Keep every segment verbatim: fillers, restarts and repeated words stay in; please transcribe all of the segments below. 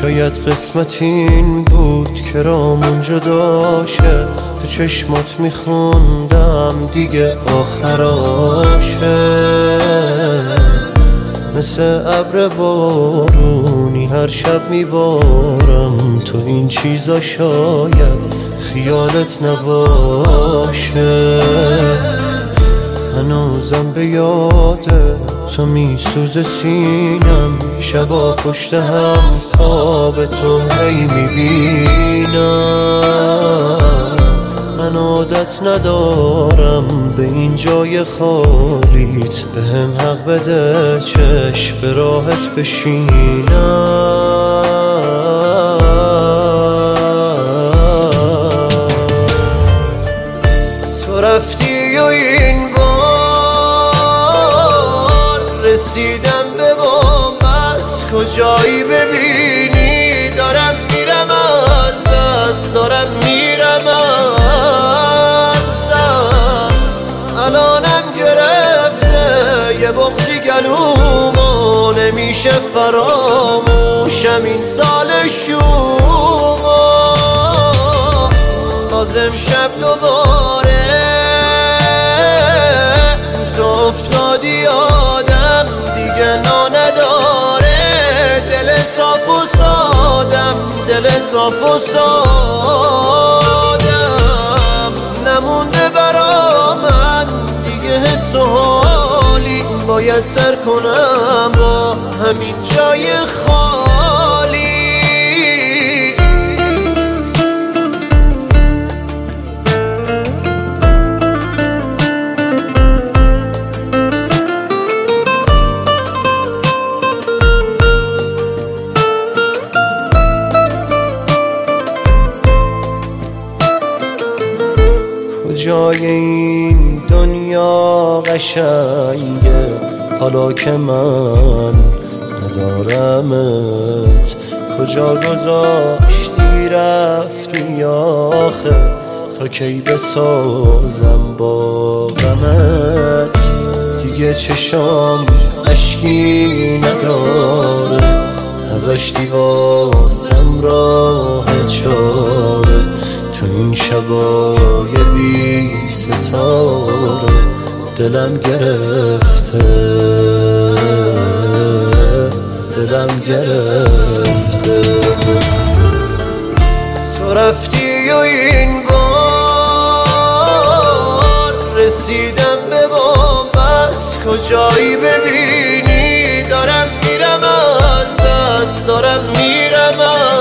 شاید قسمت این بود که رامون جدا شه، تو چشمات میخوندم دیگه آخراشه. مثل ابر بارونی هر شب میبارم، تو این چیزا شاید خیالت نباشه. هنوزم به یاده تو میسوز سینم، شبا پشت هم خواب تو هی میبینم. من عادت ندارم به این جای خالیت، به هم حق بده چشم به راحت بشینم. تو رفتی و این بار رسیدم به بنبست، کجایی ببینی دارم میرم از دست، دارم میرم از دست. الانم گرفته یه بغضی گلومو، نمیشه فراموشم این سال شومو. بازم شب دوباره تو افتادی، آدم دیگه نا نداره. دل صاف و سادم، دل صاف و سادم، نمونده برا من دیگه حس و حالی. باید سر کنم با همین جای خالی. کجای این دنیا قشنگه حالا که من ندارمت؟ کجا گذاشتی رفتی آخه؟ تا کی بسازم با غمت؟ دیگه چشام اشکی نداره، نذاشتی واسم راه چاره. تو این شبای بی ستاره دلم گرفته، دلم گرفته. تو رفتی و این بار رسیدم به بنبست، کجایی ببینی دارم میرم از دست، دارم میرم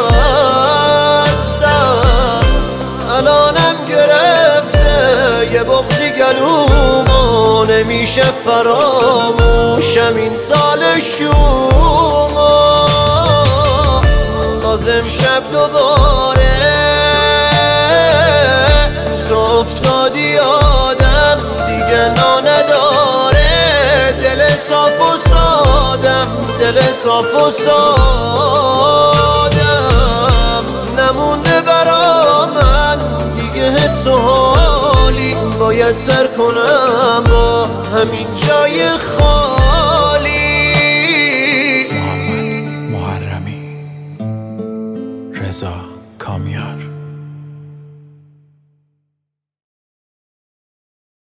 از دست. الانم گرفته یه بغضی گلومو، نمیشه فراموشم این سال شومو. بازم شب دوباره تو افتادی، آدم دیگه نا نداره. دل صاف و سادم، دل صاف و سادم، نمونده برا من دیگه حس و حالی. باید سر کنم با همین جای خالی. محمد محرمی، رضا کامیار.